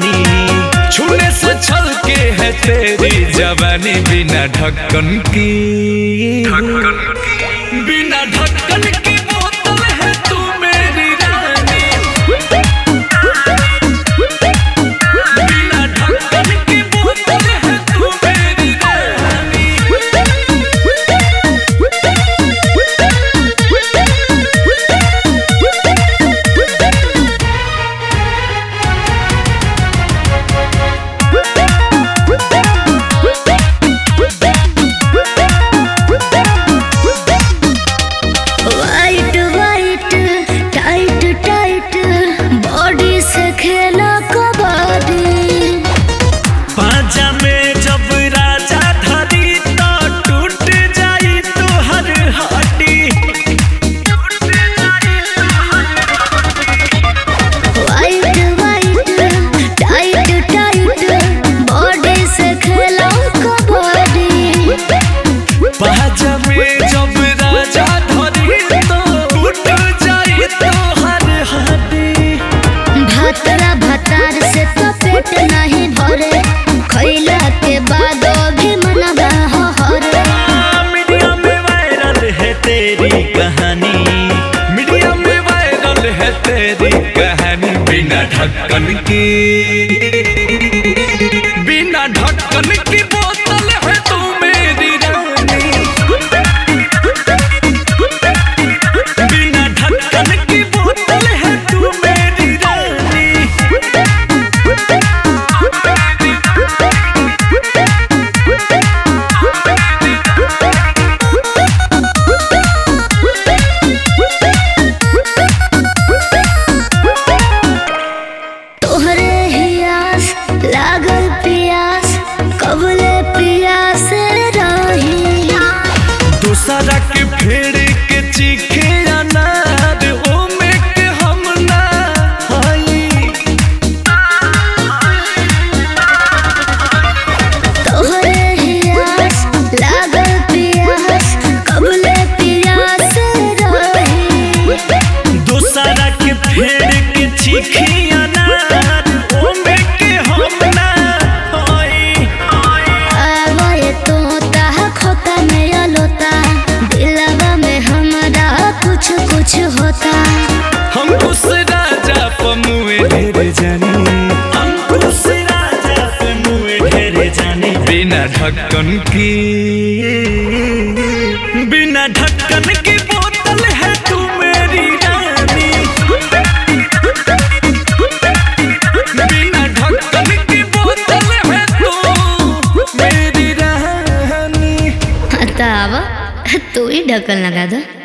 कहानी। छूने से छलके है तेरी जवानी बिना ढक्कन की, बिना ढक्कन की बोतल है तू मेरी रानी। बिना ढक्कन की बोतल है तू मेरी रानी। नहीं भरे खैला के बाद भी मनवा हरे। मीडिया में वायरल है तेरी कहानी, मीडिया में वायरल है तेरी कहानी। बिना ढक्कन की, बिना ढक्कन की बोतल है तू मेरी रानी। बिना ढक्कन की बोतल है तू मेरी रानी। लागल पियास कबले पियास रही। दूसरा के फेड़ के चीखे अनार ओमे के हम ना हई। तोहरे हियास लागल पियास कबले पियास रही। दूसरा के फेड़ के चीखे अनार ओमे के हम ना हई। आवाए तोता खोता में अलोता दिलवा में हमारा कुछ कुछ होता। अंकुश राजा पमुए ढेर जानी, अंकुश राजा पमुए ढेर जानी। बिना ढक्कन की, बिना ढक्कन की बोतल है तू मेरी रानी। बिना ढक्कन की बोतल है तू मेरी रानी। तब तू ही ढक्कन लगा दो।